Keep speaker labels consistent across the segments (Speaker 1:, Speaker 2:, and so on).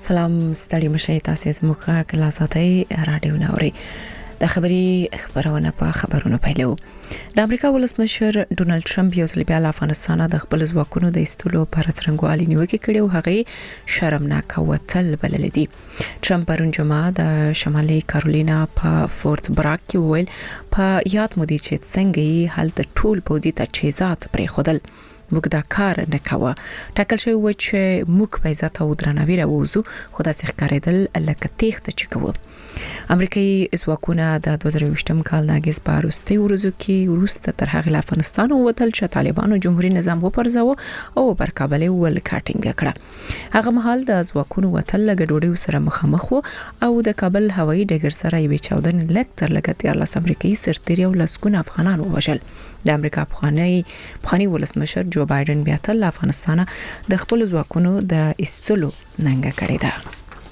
Speaker 1: سلام ستړي مشه تاسو زموږه کلا ساتي رادیو نوري د خبرونه په خبرونو پیلو د امریکا ولسمشر ډونالد ټرمپ یو ځل بیا افغانستان د خپل ځواکونو د استولو پر څرنګوالي نیوکه کړې او هغه شرمناک وتل بلل دي ټرمپ پرون جمعه د شمالي کارولینا په فورت براک کې ویل په یاد مودي چې څنګه هل د ټول پوزي تجهیزات پرې خودل موږ دا کار نه کاوه ټاکل شوی و چې موږ په عزت او درناوي راوځو خو دا ښکارېدل لکه تېښته چې کوو امریکایي ځواکونه د 2020م کال ناګیس په وروستي ورځو کې وروسته تر هغه له افغانستان ووتل چې طالبانو جمهوریت نظام وپرځاوه او پر کابل ول کاټینګ کړه هغه مهال د ځواکونو وتل لګډوډي سره مخامخ وو او د کابل هوایي ډګر سره یو 14 لکتر لګتیا لاس امریکایي سرتیري او لسګونه افغانان ووژل د امریکا بخاني ولسمشر جو بایدن بیا تل افغانستان د خپل ځواکونو د استلو ننګه کړې ده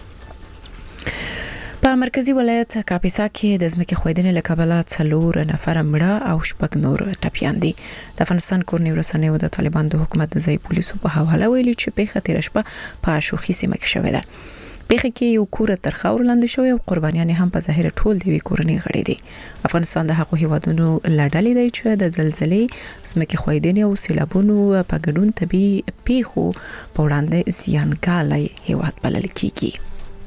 Speaker 1: په مرکزی ولایت کاپیسا کې د ځمکې خویدنې له کبله 4 نفر مړه او شپږ نور ټپيان دي د افغانستان کورنۍ رسنیو د طالبان د حکومت د ځای پولیسو په حواله ویلي چې پیښه تیر شپه په شوخي سیمه کې شوې ده پیښه کې یو کور تر خاور لاندې شوی او قربانیان هم په ظاهر ټول دی کورنۍ غړي دي افغانستان د هغو هیوادونو لړلې دی چې د زلزلې ځمکې خویدنې او سیلابونو په ګډون طبي پیښو په وړاندې زیانګالي هیواد بلل کیږي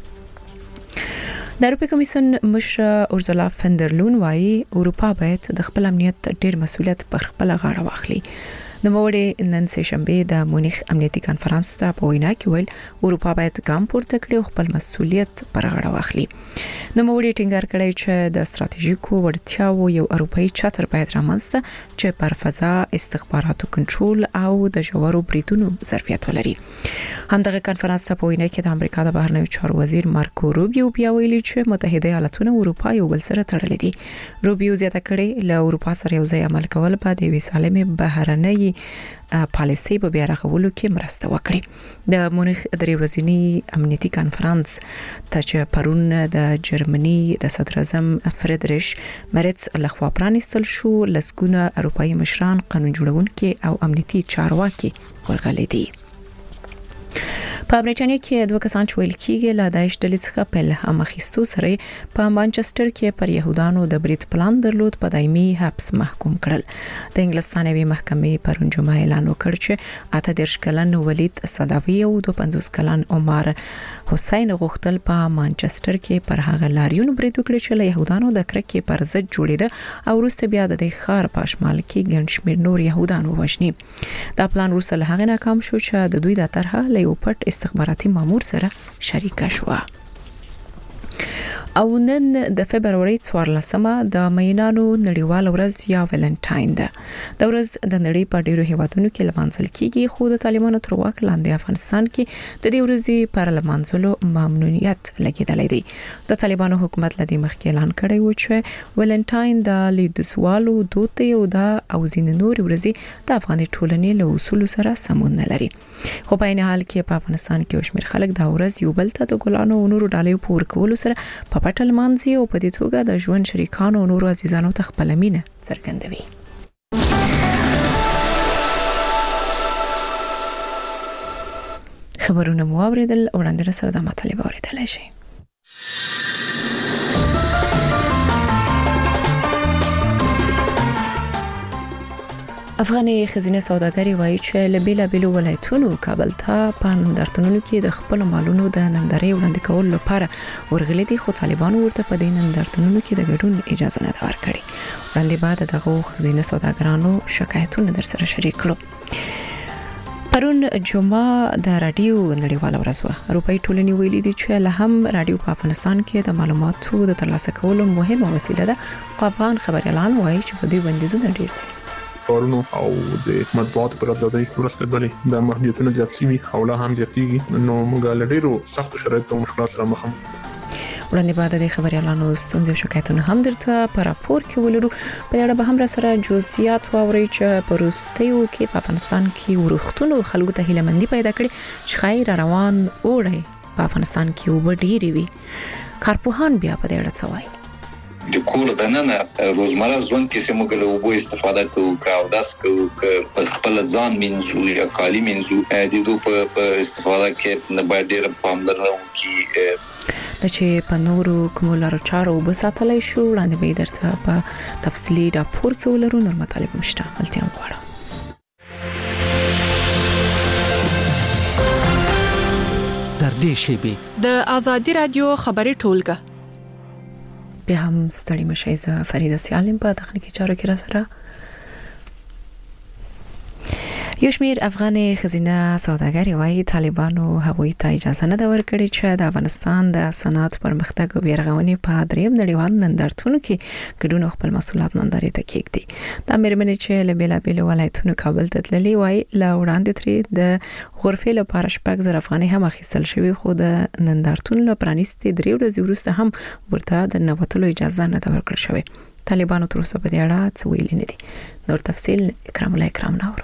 Speaker 1: د اروپا کمیسیون مشر اورزلا فندرلون وايي اروپا باید د خپل امنیت ډیر مسؤلیت پر خپل غاړه واخلي د موړې نن سه شنبه د مونیخ امنیتي کانفرنس ته په وینا کې ویل اروپا باید ګام پورته کړي او خپل مسؤلیت پر غاړه واخلي د موړې ټینګار کړی چې د ستراتیژیکو وړتیاو یو اروپאי چتر باید رامنځته چې پر فضا استخباراتو کنټرول او د جوړو بریدونو ظرفیت ولري همدغه کانفرنس ته په وینا کې د امریکا د بهرنیو چارو وزیر مارکو روبیو بیا ویلي چې متحده ایالاتونه اروپا یو بل سره تړلي دي روبیو زیاته کړي له اروپا سره یو ځای عمل کول په د وسالمه بهرنۍ پالیسي په بیا راغولو کې مرسته وکړي د مونیخ درې ورځنی امنیتي کانفرنس ته چې پرون د جرمني د صدر اعظم فریدریش مرتز لخوا پرانیستل شو لسګونه اروپאי مشران قانون جوړونکي او امنیتي چارواکي ورغلي دي په برېټانیا کې دوه کسان چې ویل کېږي له داعش ډلې څخه په الهام اخیستو سره په مانچستر کې پر يهودانو د برید پلان درلود په دایمي حبس محکوم کړل د انګلستانوي محکمې پرون جمعه اعلان وکړ چې 18 کلن ولید صداوی او 52 کلن عمر حسین غختل په مانچستر کې پر هغه لاریون برید وکړ چې له يهودانو د کرکې پر ضد جوړیده او وروسته بیا د ښار په شمال کې ګڼ شمېر نور يهودانو وژني دا پلان وروسته له هغه ناکام شو چې د دوی د طرحه له یو پټ استخباراتي مامور سره شریک شو او نن د فبرवरी 14مه د مینانو نړیوال ورځ یا ویلنټاین ده د ورځ د نړۍ په ډیرو هیوادونو کې لمانځل کیږي خو د طالبانو تر واک لاندې افغانستان کې د دې ورځې پر لمانځلو ممنوعیت لګیدلې دی د طالبانو حکومت لدی مخکې اعلان کړی و چې ویلنټاین د لیدسوالو دوت یو د او زین نور ورځې د افغاني ټولنې له اصول سره سمون نه لري خو په نه حال کې په افغانستان کې وشمیر خلک دا ورځ یو بل ته د ګلانو او نورو ډالۍ پور کول سره په پټل مانځي او په دې توګه د ژوند شریکانو او نورو عزیزانو ته خپل مینه څرګندوي خبرونه مو اوریدل وړاندې سره د مطلب اوریدل شي افغاني خزینه سوداګری وایي چې له بیلابیلو ولایتونو کابل ته په نندارتونونو کې د خپل مالونو د نندارې وړاندې کول لپاره ورغلي دي خو طالبانو ورته په دې نندارتونونو کې د ګډون اجازه نه ورکړي وړاندې بعد دغه خزینه سوداګرانو شکایتونه در سره شریک کړو پرون جمعه د رادیو نړیواله ورځ و اروپאי ټولنې ویلي دي چې له هم رادیو په افغانستان کې د معلوماتو د ترلاسه کولو مهمه وسیله ده خو افغان خبر اعلان وایي چې په دې بندیزونه ډیر دي
Speaker 2: کارونو او د مطبوعات پر ازادۍ ورسته بلې د محدودیتونو زیات شوي او لا هم زیاتېږي نو موږ له ډېرو سختو شرایطو او مشکلاتو سره مخ یو
Speaker 1: وړاندې بعد د خبري اعلانو ستونزې او شکایتونه هم درته په راپور کې ولرو په اړه به هم را سره جزئیات واوري چې په روستیو کې په افغانستان کې ورختونو خلکو ته هیلمندي پیدا کړي چې خیر روان اوړي په افغانستان کې وبډيري وي کارپوهان بیا په دې اړه څه وایي
Speaker 3: د کور دننه روزمره ژوند کې سمو له اوبو استفاده کوو او داس کوو خپل ځان منځو یا کالی منځو د دوی په استفاده کې نه باید ډېر پاملرنه وکړي.
Speaker 1: د چې په نورو کومو لارو چارو وبساتلای شو وړاندې به درته په تفصیلي راپور کې ولرو. نور مطالب مشته التیام غواړم.
Speaker 4: در دې شیبې
Speaker 5: د آزادي رادیو خبري ټولګه
Speaker 1: به هم ستړي مشي ز فریده سیالم په تخنیکی چارو کې را سره. یو شمیر افغان خزینه سوداګر وايي طالبانو هغوی ته اجازه نه ورکړي چې د افغانستان د صنعت پرمختګ او بیارغونې په دریم نړیوال نندارتون کې ګډون خپل مسؤلیت نندارې ته کېږدي. د امرمنې چې له بیلابېلو ولایتونو کابل ته تللي وايي له وړاندې ترې د غرفې لپاره 6,000 افغانۍ هم اخیستل شوی، خو د نندارتون له پرانیستي 3 ورځې وروسته هم ورته د نوتلو اجازه نه ورکړل شوې. طالبانو تر اوسه په دې اړه څه ویلي نه دي. نور تفصیل اکرام ناورو.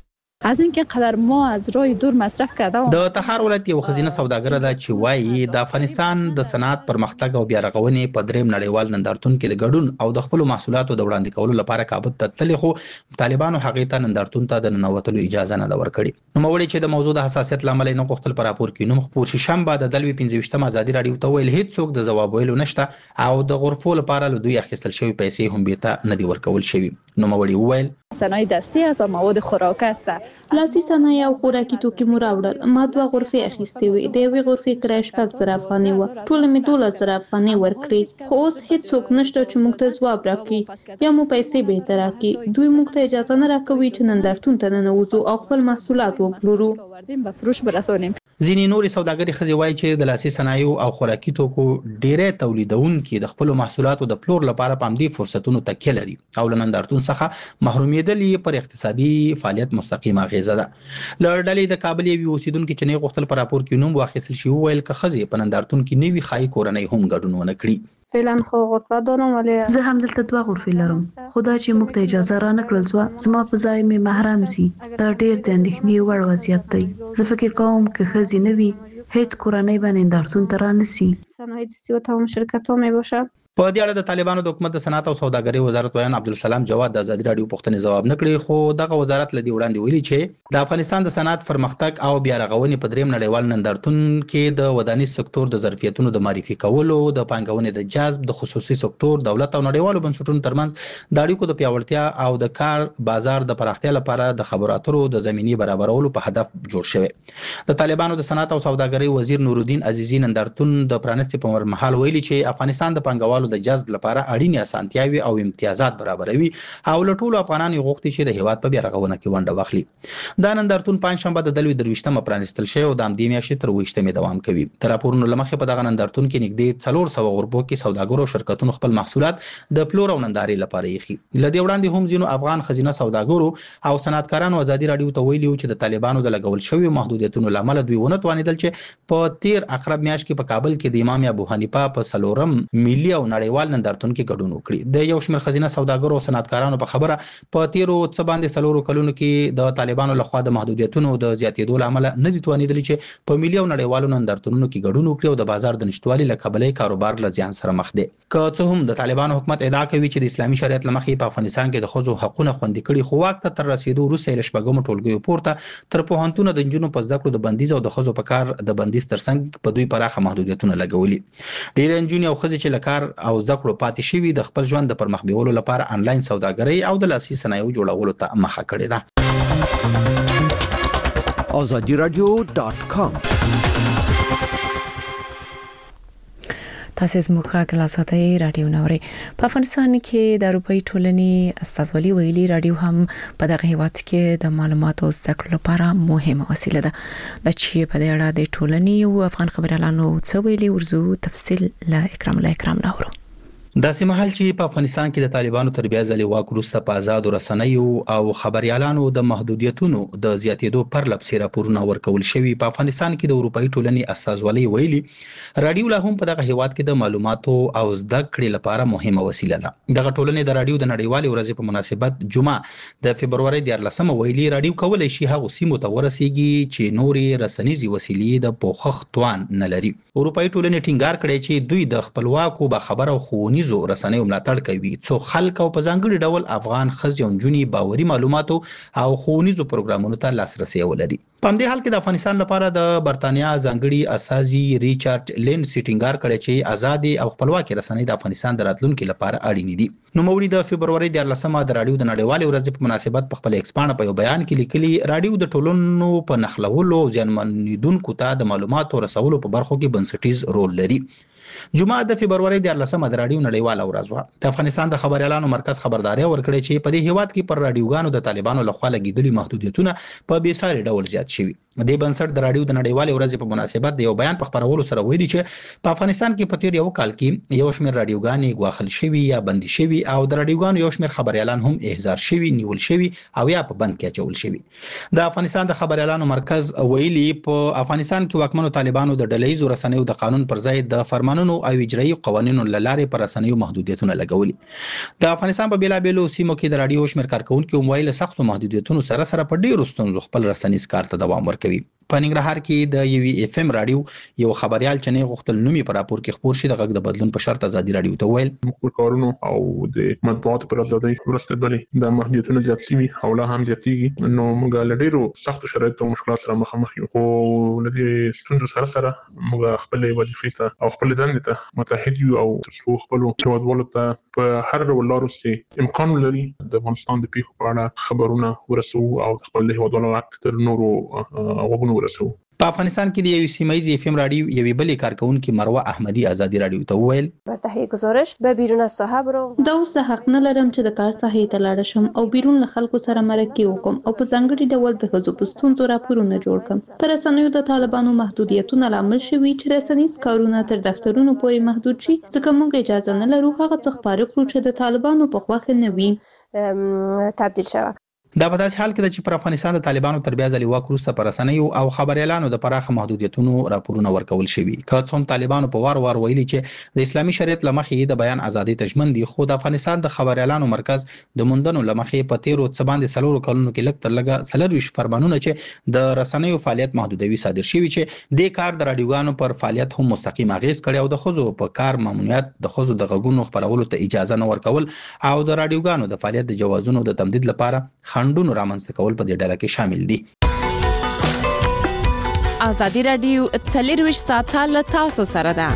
Speaker 6: از اینکه قدر ما از راه دور مصرف کرده
Speaker 7: د تخار ولایت یو خزینه سوداګر ده چې وایي د افغانستان د صنعت پرمختګ او بیارغونې په دریم نړیوال نندارتون کې د ګډون او د خپل محصولاتو د وړاندې کولو لپاره کابل ته تللی، خو طالبانو هغې ته نندارتون ته د ننوتلو اجازه نه ده ورکړې. نوموړي چې د موضوع د حساسیت لامل نه غوښتل په راپور کې نوم خپور شي. شنبه د دلوي 25 ازادي رادیو ته ویل هیڅ څوک د ځواب ویلو نشته او د غرفو لپاره له دوی اخیستل شوی پیسې هم بیرته نه دي ورکول شوی. نوموړي وویل
Speaker 6: صنایع دستی است و مواد خوراک است.
Speaker 8: لاسي صنایع او خوراکي توکي مو راوړل. ما 2 غرفې اخیستې وې. د یوې غرفې کرایه 6,000 افغانۍ وه. ټول مې 12,000 افغانۍ ورکړې، خو اوس هیڅوک نشته چې موږ ته ځواب راکړي یا مو پیسې بیرته راکړي. دوی موږ ته اجازه نه راکوي چې نندارتون ته ننوځو او خپل محصولات وپلورو.
Speaker 6: به فروش برسونیم.
Speaker 7: ځینې نورې سوداګري ښځې وایي چې د لاسي صنایعو او خوراکي توکو ډېری تولیدونکي د خپلو محصولاتو د پلور لپاره په همدې فرصتونو تکیه لري او له نندارتون څخه محرومیدل یې پر اقتصادي فعالیت مستقیمه اغیزه ده. له ډلې د کابل یوې اوسیدونکي چې نه غوښتل په راپور کې نوم واخیستل شي وویل که ښځې په نندارتون کې نه وي ښایي کورنۍ هم ګډون ونه کړي.
Speaker 8: فعلا خو غرفه دارم ولی
Speaker 9: زه هم دلته 2 غرفې لرم. خدا چې موږ ته اجازه را نکړل زما په ځای مې محرم سي. دا ډېر د اندېښنې وړ وضعیت دی. زه فکر کوم که ښځې نه وي هیڅ کورنۍ به نندارتون ته رانسي.
Speaker 8: صنایع دستی و تمام شرکت ها می باشه.
Speaker 7: په دې اړه د طالبانو د حکومت د صنعت او سوداګرۍ وزارت ویان عبدالسلام جواد د ازادي رادیو پوښتنې ځواب نه کړی، خو دغه وزارت لدی وړاندې ویلي چې د افغانستان د صنعت پرمختګ او بیارغونې په دریم نړیوال نندارتون کې د ودانیز سکتور د ظرفیتونو د معرفي کولو، د پانګونې د جذب، د خصوصي سکتور، دولت او نړیوالو بنسټونو ترمنځ د اړیکو د پیاوړتیا او د کار بازار د پراختیا لپاره د خبرو اترو د زمینې برابرولو په هدف جوړ شوی. د طالبانو د صنعت او سوداګرۍ وزیر نورالدین عزیزی نندارتون د پرانستې په مهال ویلي چې افغانستان د پانګوالو د جذب لپاره اړینې اسانتیاوي او امتیازات برابروي او له ټولو افغانانو غوښتي چې د هیواد په بیارغونه کې ونډه واخلي. دا نندارتون پنځشنبه د دلوي 23 پرانستل شوی او د همدې میاشتې تر 28 دوام کوي. تر راپورونو لمخې په دغه نندارتون کې نږدې 400 غربو کې سوداګرو او شرکتونو خپل محصولات د پلور او نندارې لپاره یې خي. لدې وړاندې هم ځینو افغان خزینه سوداګرو او صنعتکارانو ازادي رادیو ته ویلي چې د طالبانو د لګول شوی محدودیتونو لامل دوی ونه توانیدل چې په 13 اقرب میاشت کې په کابل کې د امام ابو حنیفه په سلورم ملي او نړیوال نندارتون کې ګډون وکړي. د یو شمېر خزینه سوداګرو او صنعتکارانو په خبره په 13 څه باندې 4 کلونو کې د طالبانو لخوا د محدودیتونو د زیاتېدو لامل نه دي توانیدل چې په ملي او نړیوالو نندارتونونو کې ګډون وکړي او د بازار د نشټوالي له کبله کاروبار له زیان سره مخ دي. که څه هم د طالبانو حکومت ادعا کوي چې د اسلامي شریعت لمخې په افغانستان کې د ښځو حقوقونه خوندي کړي، خو واک ته تر رسیدو وروسته یې له شپږمو ټولګیو پورته تر پوهنتونه د نجونو په زده کړو د بندیز او د ښځو په کار د بندیز ترڅنګ په دوی پراخه محدودیتونه لګولي. ډېر نجونې او ښځې چې له کار او زده کړو پاتې شوي د خپل ژوند د پرمخ بیولو لپاره انلاین سوداګرۍ او د لاسي صنایعو جوړولو ته مخه کړې ده.
Speaker 4: azadiradio.com
Speaker 1: تاسو زموږ غږ ساتي رادیو نوري. په افغانستان کې د اروپאי ټولنې استازولي ویلي رادیو هم په دغه هیواد کې د معلوماتو او زده کړو لپاره مهمه وسیله ده. د چې په دې اړه د ټولنې او افغان خبريالانو څه ویلي ورزو تفصیل لا اکرام نورو.
Speaker 7: داسې مهال چې په افغانستان کې د طالبانو تر بیا ځلې واک وروسته په آزادو رسنیو او خبريالانو د محدودیتونو د زیاتېدو پر لپسې راپورونه ورکول شوي، په افغانستان کې د اروپאי ټولنې استازولۍ ویلي رادیو لا هم په دغه هیواد کې د معلوماتو او زده کړې لپاره مهمه وسیله ده. دغه ټولنې د رادیو د نړیوالې ورځې په مناسبت جمعه د فبرवरी 14 ویلي رادیو کولای شي هغه سیمو ته ورسیږي چې نورې رسنیزي وسیلې د پوښښ توان نه لري. اروپאי ټولنې ټینګار کړی چې دوی د خپلواکو باخبره او ښوونیزو ښوونیزو رسنیو ملاتړ کوي څو خلک او په ځانګړي ډول افغان ښځې او نجونې باوري معلوماتو او ښوونیزو پروګرامونو ته لاسرسي ولري. په همدې حال کې د افغانستان لپاره د برتانیا ځانګړي اساسي ریچارډ لینډ ټینګار کړی چې آزادي او خپلواکي رسنۍ د افغانستان د راتلونکو لپاره اړین دي. نوموړي د فبرवरी 14مه د رادیو د نړیوالې ورځې په مناسبت په خپل ایکسپانډ په یو بیان کې لیکلي رادیو د ټولنو په نښلولو او ځانمنیدونکو ته د معلوماتو رسولو په برخو کې بنسټیز رول لري. جمعه د فبرवरी 14مه د رادیو نړیواله ورځ وه. د افغانستان د خبريالانو مرکز خبرداري ورکړې چې په دې هیواد کې پر رادیوګانو د طالبانو لخوا لګیدلي محدودیتونه په بېساري ډول زیات شوي. د بنسټ د رادیو د نړیوالې ورځې په مناسبت د یو بیان په خبرولو سره ویلي چې په افغانستان کې په تیر یو کال کې یو شمېر رادیوګانې ګواښل شوي یا بندي شوي او د رادیوګانو یو شمېر خبريالان هم احضار شوي، نیول شوي او یا په بند کې اچول شوي. د افغانستان د خبريالانو مرکز ویلي په افغانستان کې واکمنو طالبانو د ډلهیزو رسنیو د قانون پر ځای د فرمانونو او اجرایي قوانینو لاره پر رسنیو محدودیتونه لګولي. د افغانستان په بیلابېلو سیمو کې د رادیو شمېر کارکونکو موبایل سختو محدودیتونو سره په ډیرو ستونزو خپل رسنیز کار ته دوام ورکوي. په ننګرهار کې د یوې اف ام رادیو یو خبريال چې نه غوښتل نومي پر راپور کې خبر شي د غږ د بدلون په شرط ازادي رادیو ته ویل
Speaker 2: موږ کارونو او د مطبوعات پر ازادي ورسته بلې د محدودیتونو زیات شوي او لا هم زیاتېږي. نو موږ له ډیرو سختو شرایطو او مشکلاتو سره مخامخ یو او له دې ستونزو سره موږ خپل وظیفې ته او خپل ځان ته متحد یو او ترڅو خپل هیوادوالو ته په هر ډول لارو چې امکان لري د افغانستان د پیښو په اړه خبرونه ورسو او خپل هیوادوالو اکثر نورو غوږونو ورسو.
Speaker 7: په افغانستان کې د یو سیمایي اف ام رادیو یوې بلې کارکونکو مروه احمدی ازادي رادیو ته ویل
Speaker 10: برتهی گزارش به بیرون از ساحه برو
Speaker 8: دا اوس حق نه لرم چې د کار ساحې ته لاړ شم او بیرون له خلکو سره مرکه وکم او په ځانګړي ډول د ښځو په ستونزو راپورونه جوړ کړم. پر رسنیو د طالبانو محدودیتونه لامل شوي چې رسنیز کارونه تر دفترونو پورې محدود شي ځکه موږ اجازه نه لرو هغه څه خپاره کړو چې د طالبانو په خوښه نه وي
Speaker 10: تبدیل شوه.
Speaker 7: دا په داسې حال کې چې پر افغانستان د طالبانو تر بیا ځلې واک وروسته پر رسنیو او خبريالانو د پراخه محدودیتونو راپورونه ورکول شوي. که څوم طالبانو په وار ویلي چې د اسلامي شریعت لمخې د بیان ازادي تضمین دي، خو د افغانستان د خبريالانو مرکز د موندنو لمخې په تیرو څه باندې 4 کلونو کې لږ تر لږه 40 فرمانونه چې د رسنیو فعالیت محدودوي صادر شوي چې د کار د رادیوګانو پر فعالیت هم مستقیم اغیز کړي او د خزو په کار ممنوعیت، د خزو د غږونو خبرولو ته اجازه نه ورکول او د رادیوګانو د فعالیت د جوازونو د تمدید لپاره خندونو رامنځته کول په دې ډله کې شامل دي.
Speaker 5: ازادي رادیو 24 ساعته له تاسو سره ده.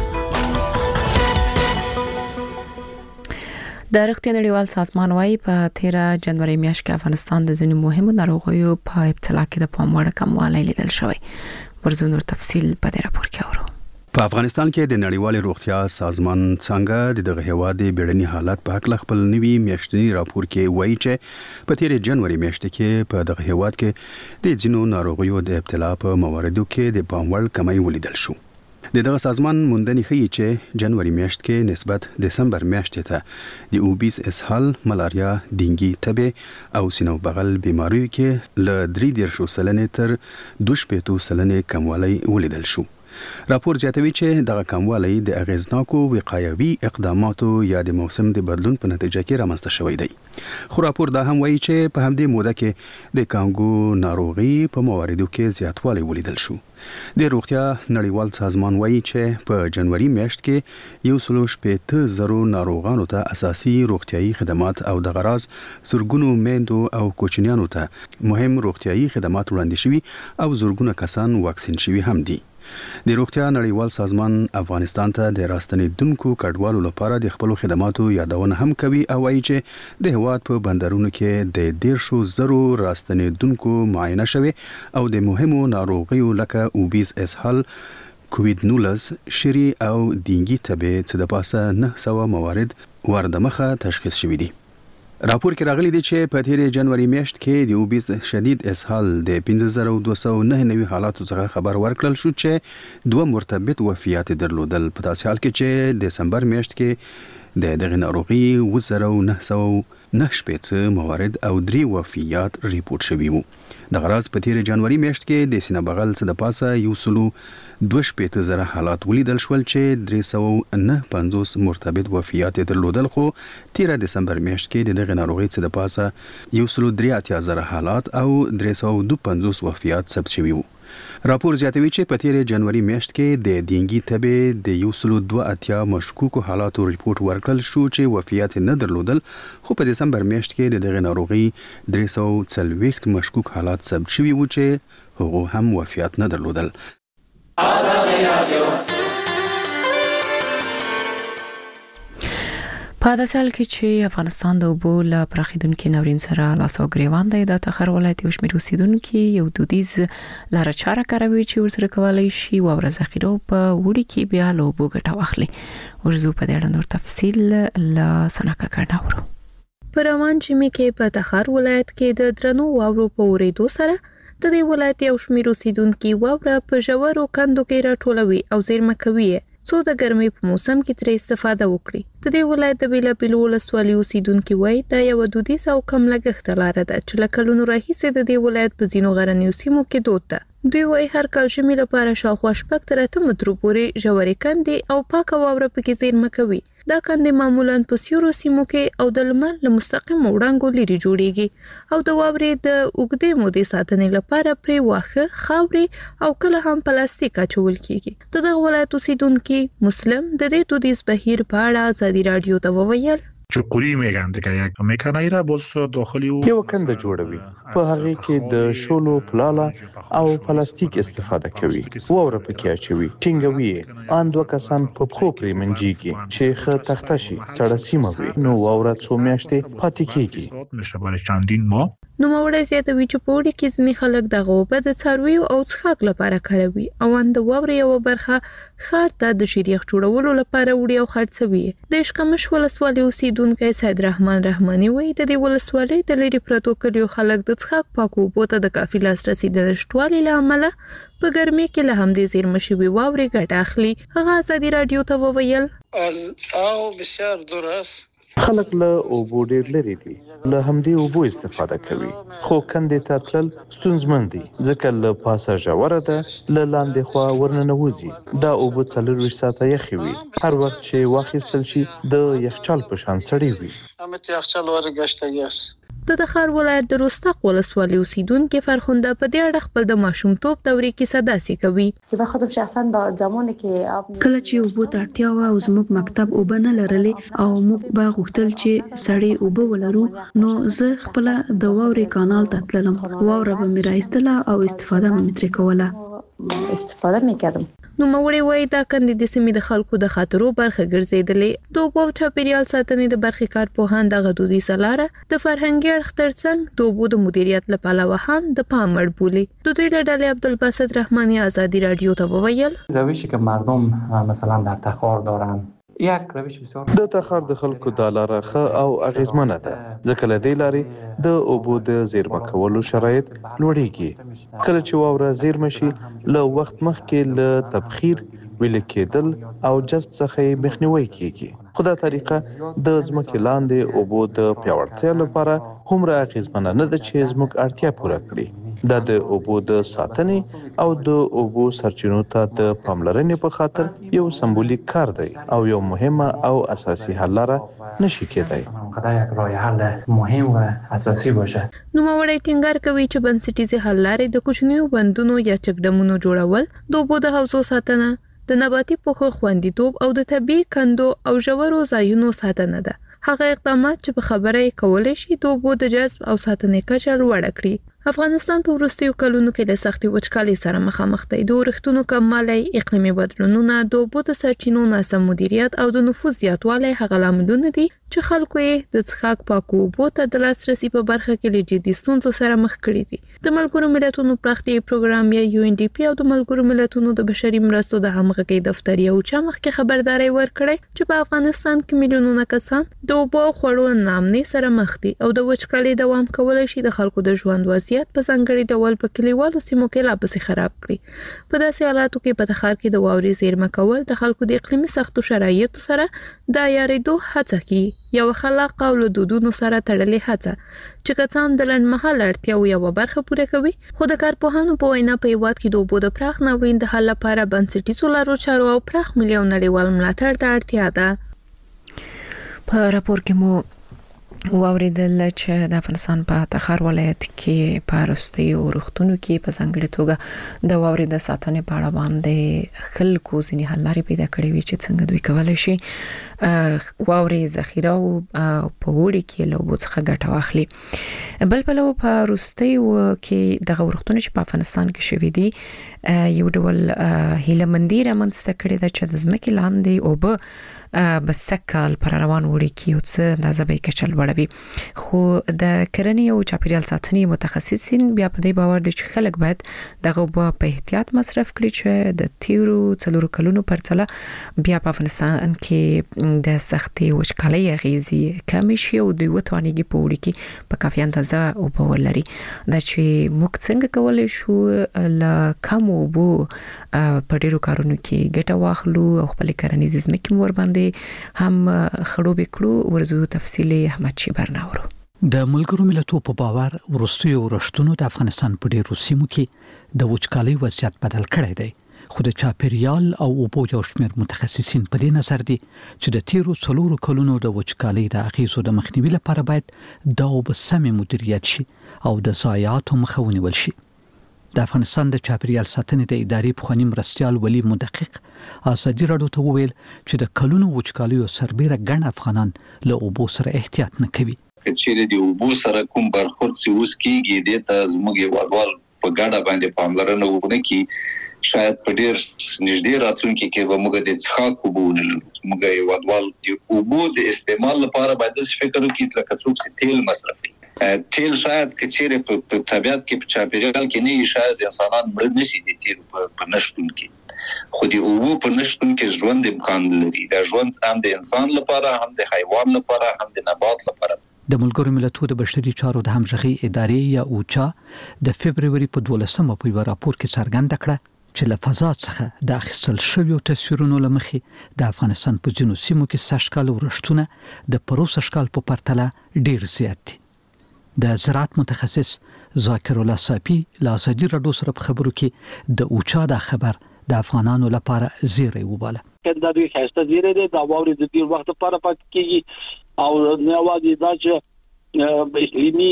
Speaker 1: د روغتیا نړیوال سازمان وايي په 13 جنوري میاشت کې افغانستان د ځینو مهمو ناروغیو په ابتلا کې د پام وړ کموالی لیدل شوی. ورزونو تفصیل په دې راپور کې اورو.
Speaker 11: په افغانستان کې د نړیوال روغتیا سازمان څنګه د دغه هیواد د بیړني حالات په اړه خپل نوي میاشتنی راپور کې وایي چې په 13 جنوري میاشت کې په دغه هیواد کې د ځینو ناروغیو د ابتلا په مواردو کې د پام وړ کمی ولیدل شو. دغه سازمان موندنې ښیي چې جنوري میاشت کې نسبت دسمبر میاشتې ته د اوبیس اسهال، ملاریا، ډینګي تبه او سینو بغل بیماریو کې له 3.3% تر 2.2% کموالی ولیدل شو. راپور زیاتوي چې دغه کموالی د اغیزناکو وقایوي اقداماتو یا د موسم د بدلون په نتیجه کې رامنځته شوی دی. خو راپور دا هم وایي چې په همدې موده کې د کانګو ناروغي په مواردو کې زیاتوالی ولیدل شو. د روغتیا نړیوال سازمان وایي چې په جنوري میاشت کې 1.8 ناروغانو ته اساسي روغتيایي خدمات او د غراز زورګونو میندو او کوچنیانو ته مهم روغتيایي خدمات وړاندې شوي او زورګونه کسان واکسین شوي هم دي. د روغتیا نړیوال سازمان افغانستان ته د راستنیدونکو کډوالو لپاره د خپل خدماتو یادونه هم کوي او وایي چې د هواد په بندرونو کې د 100,000 راستنیدونکو معاینه شوي او د مهمو ناروغیو لکه اوبیس اسهال، کووید-19، شری او ډینګي تبه څخه د پاسه 900 موارد واردمخه تشخیص شوي دي. راپور کې راغلي دي چې په 13 جنوري میاشت کې د اوبیس شدید اسهال د 5209 حالاتو څخه خبر ورکړل شو چې 2 مرتبط وفیات درلودل. په داسې حال کې چې دسمبر میاشت کې دغه ناروغي 1998 موارد او 3 وفیات ریپورت شوي وو. د غراز په 13 جنوري میاشت کې د سینه بغل څخه د پاسه 2.2 حالات ولیدل شول چې 359 مرتبط وفیات درلودل. خو 13 دسمبر میاشت کې دغه ناروغي څخه د پاسه 1.3 حالات او 352 وفیات ثبت شوي وو. راپور زیاتوي چې په تیر جنوري میاشت کې د دینګي تبې د 1.2 مشکوکو حالاتو ریپورت ورکړل شو چې وفیات نه درلودل، خو په دسمبر میاشت کې دغه ناروغي 340 مشکوک حالات ثبت شوي وو چې هغه هم وفیات نه درلودل.
Speaker 1: په داسې حال کې چې افغانستان د اوبو له پراخېدونکي ناورین سره لاس او ګریوان دی، د تخار ولایت یو شمېر اوسېدونکي یو دودیز لاره چاره کاروي چې ورسره کولی شي واوره ذخیره په وړي کې بیا له اوبو ګټه واخلي. ورځو په دې اړه نور تفصیل له ثنا کاکړ نه اورو.
Speaker 8: په روان ژمي کې په تخار ولایت کې د درنو واورو په اورېدو سره د دې ولایت یو شمېر اوسېدونکي واوره په ژورو کندو کې راټولوي او زیرمه کوي څو د ګرمۍ په موسم کې ترې استفاده وکړي. د دې ولایت د بیلابیلو ولسوالیو اوسېدونکي وایي دا یوه دودیزه او کم لګښته لاره ده چې له کلونو راهیسې د دې ولایت په ځینو غرنیو سیمو کې دود ده. دوی وایي هر کال ژمي لپاره شاوخوا 6 تر 8 مترو پورې ژورې کندې او پاکه واوره پکې زیرمه کوي. دا کندې معمولاً په سیورو سیمو کې او د لمر له مستقیمو وړانګو لرې جوړیږي او د واورې د اوږدې مودې ساتنې لپاره پرې واښه، خاورې او کله هم پلاستیک اچول کیږي. د دغه ولایت اوسېدونکي مسلم د دې دودیز بهیر په اړه ازادي رادیو ته وویل
Speaker 12: چقوری میگن دیگه یک میکنه را باز داخلی
Speaker 13: یو کنده جوړوي، په هغه کې د شولو پلالا او پلاستیک استفاده کوي، واوره پکې اچوي، ټینګوي، ان دوه کسان په پخو پرې منځيږي چې خه تخته شي چړه سیمه وي، نو واوره څو میاشتې پاتې کیږي.
Speaker 12: نشه برای چندین ماه.
Speaker 8: نو موړی زیاتوي چې په وړي کې ځینې خلک دغه اوبه د څارویو او څښاک لپاره کاروي او ان د واورې یوه برخه ښار ته د شیریخ جوړولو لپاره وړي او خرڅوي. د اشکمش ولسوالۍ اوسېدونکی سید رحمان رحماني وایي د دې ولسوالۍ د لرې پرتو کلیو خلک د څښاک پاکو اوبو ته د کافي لاسرسي د نشتوالي له امله په ګرمۍ کې له همدې زیرمه شوي واورې ګټه اخلي. هغه ازادي رادیو ته وویل
Speaker 14: او بسیار درست
Speaker 13: خلک له اوبو ډېر لري دي، له همدې اوبو استفاده کوي، خو کندې ته تلل ستونزمن دي ځکه له پاسه ژوره ده، له لاندې خوا ورننوځي. دا اوبه 24 ساعته یخې وي، هر وخت چې واخیستل شي د یخچال په شان سړې وي.
Speaker 14: همت یخچال ورګشتګي است.
Speaker 8: د تخار ولایت د رستاق ولسوالۍ اوسېدونکي فرخنده په دې اړه خپل د ماشومتوب دورې کې داسې کوي.
Speaker 9: کله چې اوبو ته اړتیا وه او زموږ مکتب اوبه نه لرلې او موږ به غوښتل چې سړې اوبه ولرو، نو زه خپله د واورې کانال ته تللم، واوره به مې راایستله او استفاده به مې ترې کوله.
Speaker 8: نو موړی وایي دا کندې د سیمې د خلکو د خاطرو برخه ګرځېدلې. د اوبو او چاپیریال ساتنې د برخې کارپوهان دغه دودیزه لاره د فرهنګي اړخ ترڅنګ د اوبو د مدیریت له پلوه هم د پام وړ بولي. د دوی له ډلې عبدالباسط رحماني ازادي رادیو ته وویل
Speaker 15: روشی که مردم مثلا در تخار دارن یک روش بسیار
Speaker 13: د تخار د خلکو د لاره ښه او اغیزمنه ده ځکه له دې لارې د اوبو د زیرمه کولو شرایط لوړیږي. کله چې واوره زیرمه شي له وخت مخکې له تبخیر، ویلې کېدل او جذب څخه یې مخنیوی کیږي. خو دا طریقه د ځمکې لاندې اوبو د پیاوړتیا لپاره هومره اغیزمنه نه ده چې زموږ اړتیا پوره کړي. دا د اوبو د ساتنې او د اوبو سرچینو ته د پاملرنې په خاطر یو سمبولیک کار دی او یو مهمه او اساسي حل لاره نشي کېدای.
Speaker 8: نوموړی ټینګار کوي چې بنسټیزې حل لارې د کوچنیو بندونو یا چکډمونو جوړول، د اوبو د حوضو ساتنه، د نباتي پوښو خوندیتوب او د طبیعي کندو او ژورو ځایونو ساتنه ده. هغه اقدامات چې په خبره یې کولی شي د اوبو د جذب او ساتنې کچه لوړه کړي. افغانستان په وروستیو کلونو کې له سختې وچکالۍ سره مخامخ دی. د ورښتونو کموالی، اقلیمي بدلونونه، د اوبو د سرچینو ناسم مدیریت او د نفوذ زیاتوالی هغه لاملونه دي چې خلکو یې د څښاک پاکو اوبو ته د لاسرسي په برخه کې له جدي ستونزو سره مخ کړي دي. د ملګرو ملتونو پراختیایي پروګرام یا UNDP او د ملګرو ملتونو د بشري مرستو د همغږۍ دفتر یو چا مخکې خبرداري ورکړې چې په افغانستان کې میلیونونه کسان د اوبو او خوړو نامنې سره مخ دي او د وچکالۍ دوام کولی شي د خلکو د ژوند وضعیت په ځانګړي ډول په کلیوالو سیمو کې لا پسې خراب کړي. په داسې حالاتو کې په تخار کې د واورې زیرمه کول د خلکو د اقلیمي سختو شرایطو سره د عیارېدو هڅه کوي، یو خلاقه او له دودونو سره تړلې هڅه چې که څه هم د لنډمهاله اړتیاو یوه برخه پوره کوي، خو د کارپوهانو په وینا په هېواد کې د اوبو د پراخ ناورین د حل لپاره بنسټیزو لارو چارو او پراخ ملي او نړیوال ملاتړ ته اړتیا ده.
Speaker 1: په راپور کې مو واوریدل چې د افغانستان په تخار ولایت کې په رستي او روختونو کې په ځانګړي توګه د واوري د ساتنې په اړه باندې خلکو ځینې حل لارې پیدا کړې وي چې څنګه دوی کولای شي واوري ذخیره او په وړي کې له اوبو څخه ګټه واخلي. بل په لور په رستي کې د روختونو چې په افغانستان کې شوې دي یو ډول هیلمندي رامنځته کړې ده چې د ځمکې لاندې اوبه بسکل پر روان وړي کې یو څه اندازه به کچل وړوي. خو د کرنې او چاپیریال ساتنې متخصصین بیا په دې باور دي چې خلک باید دغه اوبه په احتیاط مصرف کړي چې د تیرو 4 کلونو پرتله بیا په افغانستان کې د سختي وچکالۍ اغیزې کم شي او دوی وتوانېږي په وړي کې په کافي اندازه اوبه ولري. دا چې موږ څنګه کولای شو له کم اوبو په ډیرو کارونو کې ګټه واخلو او خپل کرنیز ځمکې مور باندې هم خړوبې کړو ورزو تفصیلي احمد شي برناورو.
Speaker 4: د ملګرو ملتونو په باور وروستیو ورښتونو د افغانستان په ډیرو سیمو کې د وچکالۍ وضعیت بدل کړی دی. خو د چاپیریال او اوبو یو شمېر متخصصین په دې نظر دي چې د تیرو 4 کلونو د وچکالۍ د اغیزو د مخنیوي لپاره باید د اوبو سمې مدیریت شي او د ضایعاتو مخه ونیول شي. د افغانستان د چاپیریال ساتنې د ادارې پخوانی مرستیال ولی مدقق ازادي راډیو ته وویل چې د کلونو وچکالیو سربېره ګڼ افغانان له اوبو سره احتیاط نه کوي.
Speaker 3: چې د اوبو سره کوم برخورد سی اوس کېږي د زموږ هیوادوال په ګډه باندې پاملرنه وکړي چې شاید په ډیر نږدې راتلونکي کې به موږ د څښاک اوبه ولرو. موږ هیوادوال د اوبو د استعمال لپاره باید فکر وکړو لکه څوک چې تیل مصرفوي. تیل شاید کچېره په طبيعت کې په چاپیریال کې نه شاید انسانان مړ نشي د تیل په نشټون کې. خو د اوبو په نشټون کې ژوند امکان لري. دا ژوند هم د انسان لپاره هم د حیوان لپاره هم د نبات لپاره.
Speaker 4: د ملګرو ملتونو د بشري چارو د همغږي ادارې یا اوچا د فبرवरी په 12مه په یو راپور کې څرګنده کړه چې له فضا څخه د اخیستل شویو تصویرونو لمخې د افغانستان په ځینو سیمو کې سږکال ورښتونه د پروسه شکال په پرتله ډیر زیات دي. د زراعت متخصص ذاکر الله صافي له ازادي راډیو سره په خبرو کې د اوچا د خبر د افغانانو لپاره زیری وباله.
Speaker 16: دا دوی خاصه زیری دی د واوري د ډیر وخت لپاره پات کیږي او نه واځي دا چې اقلیمي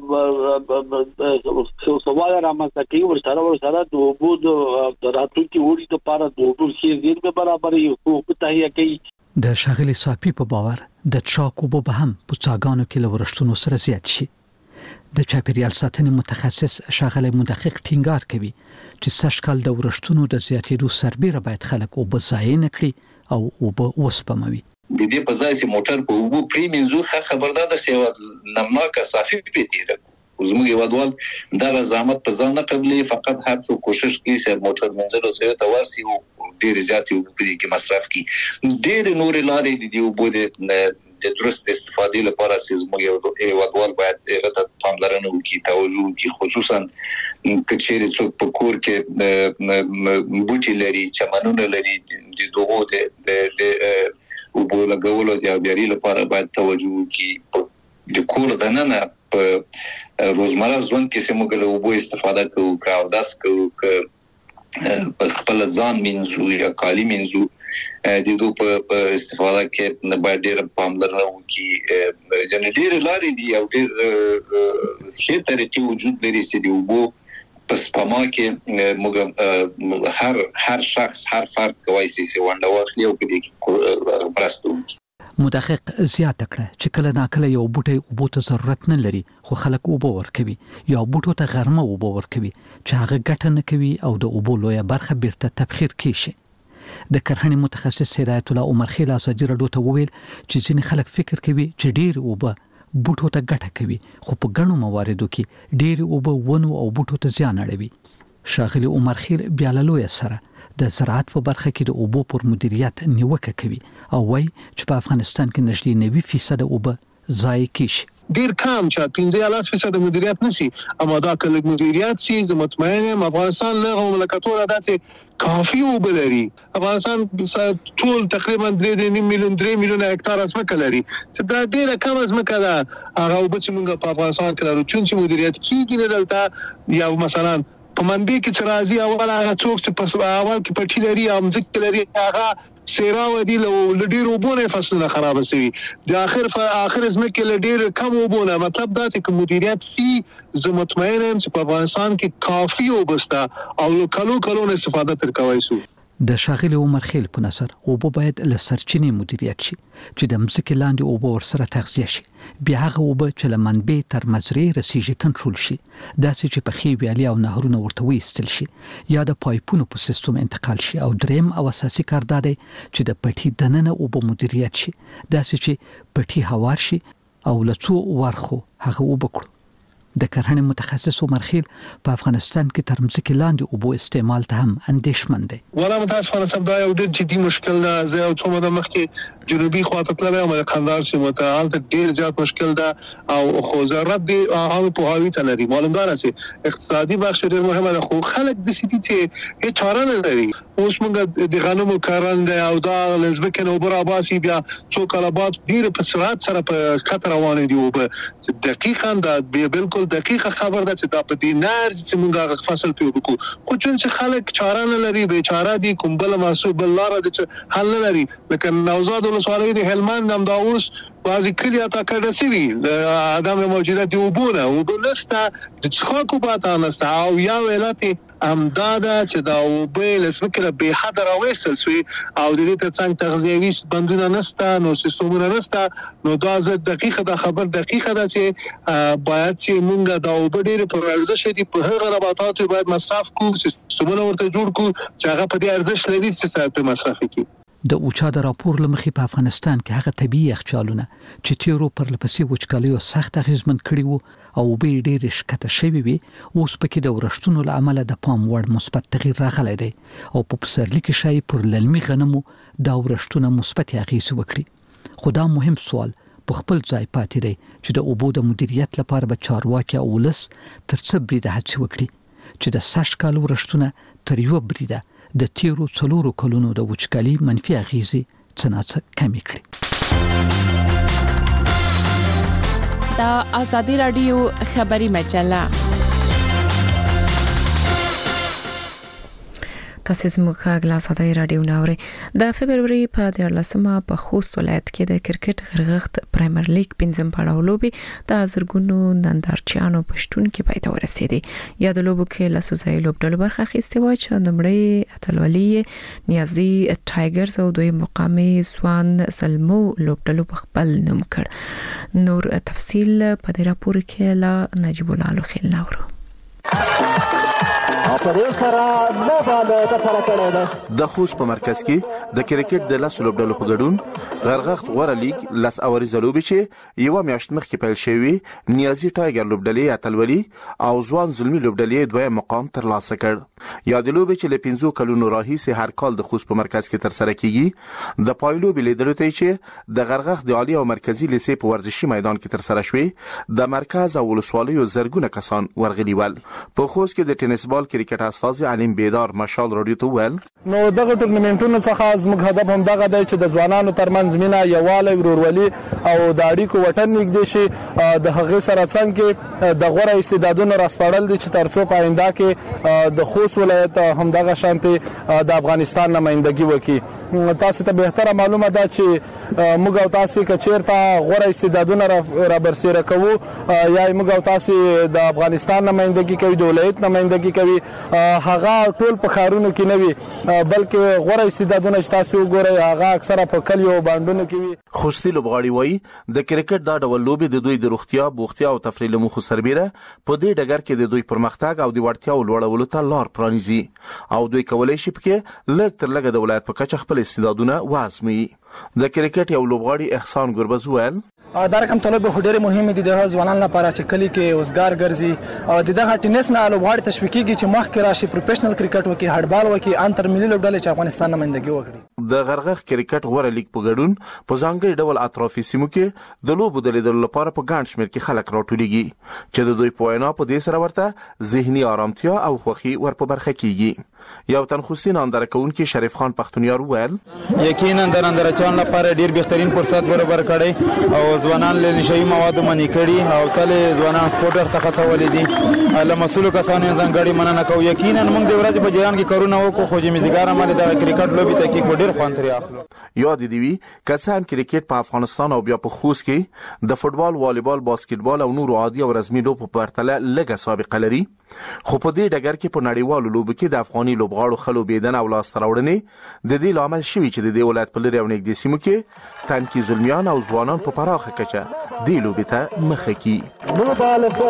Speaker 16: سوال رامنځته کوي ورسره د اوبو د راتلونکي وړي لپاره د اوبو زیرمې به برابر یو په تهیه کوي.
Speaker 4: د شاغلي صافي په باور د چاکو به هم په څاګانو کې له ورښتونو سره زیات شي. د چاپیریال ساتنې متخصص شاغلي مدقق ټینګار کوي چې سږکال د ورښتونو د زیاتېدو سربېره باید خلک اوبه ضایع نه کړي او اوبه وسپموي.
Speaker 3: د دې په ځای چې موټر په اوبو پریمنځو خبردار ده چې نمناکه صافي پیتیره زموږ هیوادوال دا زحمت په ځان نه قبلي فقط هر څو کوشش کوي چې موټر منځلو څخه تواسي او ډیر زیاتې اوبه کې مصرف کوي. ډیر نور لارې دي اوبو د درست استفادې لپاره چې زموږ هیوادوال باید هغه پاملرنه وکړي توجه وکړي خصوصا کچېرې څوک په کور کې بوټي لري چمنونه لري د دوغو د اوبو لګولو د اوبیاري لپاره باید توجه وکړي. د کور دننه په روزمره ژوند کې چې موږ له اوبو استفاده کوو او داس کوو په خپل ځان منځو یا کالی منځو د دوی په استفاده کې باید ډېر پاملرنه وکړي. یعنی ډېر لارې دي او ډېر ښه طریقې وجود لري چې د اوبو په سپما کې موږ هر شخص هر فرد کوي چې ونده واخلي او په دې کې مرسته وکړي.
Speaker 4: مدقق زیاته کړه چې کله ناکله یو بوټی اوبو ته ضرورت نه لري خو خلک اوبه ورکوي یا بوټو ته غرمه اوبه ورکوي چې هغه ګټه نه کوي او د اوبو لویه برخه بیرته تبخیر کیږي. د کرهڼې متخصص هدایت الله عمر خیل ازادي راډیو ته وویل چې ځینې خلک فکر کوي چې ډیر اوبه بوټو ته ګټه کوي خو په ګڼو مواردو کې ډیر اوبه ونو او بوټو ته زیان اړوي. شاغلي عمر خیل بیا له لوی سره د زراعت په برخه کې د اوبو پر مدیریت نیوکه کوي او وایي چې په افغانستان کې نږدې 90% اوبه ضایع کیږي.
Speaker 17: ډیر کم چې 15% مدیریت نشي اما دا کله مدیریت شي زه مطمئن یم افغانستان له مملکتونو داسې کافي اوبه لري. افغانستان ټول تقریبا 3 میلیون هکتار ځمکه لري چې دا ډیره کم ځمکه ده. هغه اوبه چې موږ په افغانستان کې لرو چې مدیریت کیږي نه دلته یا مثلا په منبع کې چې راځي اول هغه څوک چې په اول کې پټی لري او ځکه لري هغه سیراو دي لډیر وبونه فصلونه خراب شي د اخر زمکه لډیر کم وبونه مطلب دا چې مدیریت سي زه مطمئن یم چې په افغانستان کې کافي وبسته او کلو استفاده تر کوي سو
Speaker 4: د شاغلي عمر خیل په نظر اوبه باید له سرچینې مدیریت شي چې د مځکې لاندې اوبه ورسره تغذیه شي بیا هغه اوبه چې له منبع تر مزرعې رسیږي کنټرول شي داسې چې پخې ویالې او نهرونه ورته وایستل شي یا د پایپونو په سیستم انتقال شي او دریم او اساسي کار دا دی چې د پټي دننه اوبه مدیریت شي داسې چې پټي هوار شي او له څو ورخو هغه اوبه کړو د کرهڼې متخصص عمر خیل په افغانستان کې تر مځکې لاندې اوبو استعمال ته هم اندېښمن دی.
Speaker 17: ولا متاسفانه سبدا یو ډېر جدي مشکل ده. زه یو څو مده مخکې جنوبي خواته تللی یم د قندهار سیمه ته، هلته ډېر زیات مشکل ده او خو ضرورت دی عام پوهاوي ته لري. معلومدار چې اقتصادي بخش ډېر مهمه ده، خو خلک داسې دي چې هېڅ چاره نه لري. اوس موږ د غنمو کرنده او دا له ځمکې نه اوبه راباسي، بیا څو کاله بعد ډېر په سرعت سره په ښکته روانې دي اوبه. دقیقا دا بالکل دقیقه خبر ده چې دا په دې نه ارزي چې موږ هغه فصل پرې وکړو، خو چون چې خلک چاره نه لري، بیچاره دي، کوم بله محصول بل لاره ده چې حل نه لري. لکه نوزاد ولسوالۍ د هلمند همدا اوس بعضې کلي اته کډه سوي د عدم موجودیت د اوبو نه، اوبه نشته، د څښاک اوبه حتی نشته. او یا علت همدا ده چې دا اوبه له ځمکې نه بېحده راویستل سوي او د دې تر څنګ تغذیوي بندونه نشته، نو سیستمونه نشته. نو دا زه دقیقه دا خبر دقیقه ده چې باید چې موږ دا اوبه ډېرې په ارزښت دي، په هغه نباتاتو باید مصرف کړو، سیستمونه ورته جوړ کړو چې هغه په دې ارزښت لري چې سره پرې مصرف کړي.
Speaker 4: د اوچا د راپور لمخې په افغانستان کې هغه طبيعي یخچالونه چې تیرو پرلپسې وچکالیو سخت اغیزمن کړي وو او به ډېر شکته شوی وي، اوس پکې د ورښتونو له امله د پام وړ مثبت تغییر راغلی دی او په پسرلي کې شای پر للمي غنمو دا ورښتونه مثبت اغیز وکړي. خو دا مهم سوال په خپل ځای پاتې دی چې د اوبو د مدیریت لپاره به چارواکي او ولس تر څه بریده هڅې وکړي چې د سږ کال ورښتونه تر یوه بریده د تیرو 4 کلونو د وچکالي منفي اغیزې څه ناڅه کمې کړي.
Speaker 5: د آزادی رادیو خبری مجله
Speaker 1: تاسو زموږ غلا آزادی رادیو ناوړي. د فبرवरी په 14مه په خوست ولایت کې د کرکټ غرغښت پریمیر لیګ 5م پړاو لوبي د زرګونو نندارچیانو پښتون کې پای ته ورسېدي. یا د لوبو کې لاسو ځای لوبډلو برخه اخیستې و چې نمړی اتلولي نیازي ټایګرز او دوی مقامي سوان سلمو لوبډلو په خپل نوم کړ. نور تفصیل په دې راپور کې لا نجیب الله لوخیل ناورو.
Speaker 18: د خوست په مرکز کې د کرکټ د لاس لوبډلو په ګډون غرغښت غوړه لیګ لاس اوريزه لوبي چې یو میاشت مخکې پیل شوی، نیازي ټایګر لوبډلې اتلولي او ځوان زلمي لوبډلې دویم مقام ترلاسه کړ. یا د لوبي چې له 15 کلونو راهیسې هر کال د خوست په مرکز کې تر سره کیږي، د پایلو بلیدلو ته چې د غرغښت د عالی او مرکزی لیسې په ورزشي میدان کې تر سره شوی، د مرکز او ولسوالیو زرګونه کسان ورغلي ول. په خوست کې د ټینس بال کرکټ استاد علیم بیدار مشال رادیو ته ویل،
Speaker 19: نو دغه ټورنمنټونو څخه زموږ هدف هم دغه دی چې د ځوانانو ترمنځ مینه، یووالی، ورورولي او د اړیکو وټن نږدې شي. د هغې سره څنګ کې د غوره استعدادونو راسپړل دي چې تر څو په آینده کې د خوست ولایت همدغه شانتې د افغانستان نمایندګي وکړي. تاسو ته بهتره معلومه ده چې موږ او تاسو که چیرته غوره استعدادونه را برسېره کوو یا موږ او تاسو د افغانستان نمایندګي کوي، د ولایت نمایندګي کوي، هغه ټول په ښارونو کې نه وي، بلکې غوره استعدادونه چې تاسو وګورئ هغه اکثره په کلیو او بانډونو کې وي.
Speaker 18: خوستي لوبغاړي وایي د کرکټ دا ډول لوبې د دوی د روغتیا، بوختیا او تفریح له موخو سربېره په دې ډګر کې د دوی پرمختګ او د وړتیاو لوړولو ته لار پرانیزي او دوی کولی شي پکې لږ تر لږه د ولایت په کچه خپل استعدادونه وازموي. د کرکټ یو لوبغاړي احسان ګربز ویل،
Speaker 19: دا رقم طلب خو ډېرې مهمې دي د ځوانانو لپاره چې کلي کې اوزګار ګرځي او د دغه ټینس نه لوبغاړي تشویق کیږي چې مخکې راشي، پروفیشنل کرکټ وکړي، هډبال وکړي، انتر ملي لوبډلې چې افغانستان نمایندګي وکړي.
Speaker 18: د غرغښت کرکټ غوره لیګ په ګډون په ځانګړي ډول اطرافي سیمو کې د لوبو د لیدلو لپاره په ګڼ شمېر کې خلک راټولېږي چې د دوی په وینا په دې سره ورته ذهني آرامتیا او خوښي ورپه برخه کیږي. یو تنخوستي ننداره کوونکی شریف خان پښتونیار ویل،
Speaker 20: یقینا د نندارچیانو لپاره ډیر بهترین فرصت برابر کړی او ځوانان له نشئی موادو منې کړي او تل ځوانان سپورټ ته هڅولي دي. له مسؤلو کسانو ځانګړي مننه کوو. یقینا موږ د ورځې په جریان کې کارونه وکړو خو جمیزګار باندې د کرکټ لوبي ته کې ډېر خوند ترې اخلو.
Speaker 18: یاد دی وی کسان کرکټ په افغانستان او بیا په خوست کې د فوتبال، والیبال، باسکټبال او نور عادي او رسمي لوبو په پرتله لږه سابقه لري، خو په دې ډګر کې په نړیوالو لوبو کې د افغاني لوبغاړو خلو بيدن او لاس تراوړنې د دې لامل شوي چې د دې ولایت په لري او نږدې سیمو کې تنکي ظلمیان او ځوانان په پراخه کچه دې لوبې ته مخه کړي.